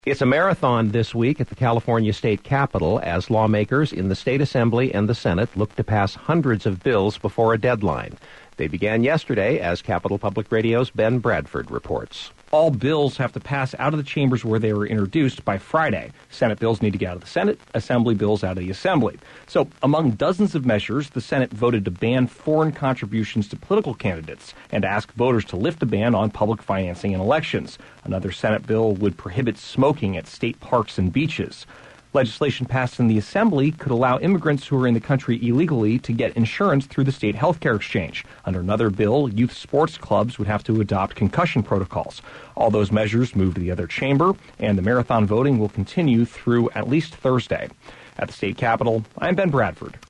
It's a marathon this week at the California State Capitol as lawmakers in the State Assembly and the Senate look to pass hundreds of bills before a deadline. They began yesterday, as Capitol Public Radio's Ben Bradford reports. All bills have to pass out of the chambers where they were introduced by Friday. Senate bills need to get out of the Senate, Assembly bills out of the Assembly. So, among dozens of measures, the Senate voted to ban foreign contributions to political candidates and to ask voters to lift the ban on public financing in elections. Another Senate bill would prohibit smoking at state parks and beaches. Legislation passed in the Assembly could allow immigrants who are in the country illegally to get insurance through the state health care exchange. Under another bill, youth sports clubs would have to adopt concussion protocols. All those measures moved to the other chamber, and the marathon voting will continue through at least Thursday. At the state capitol, I'm Ben Bradford.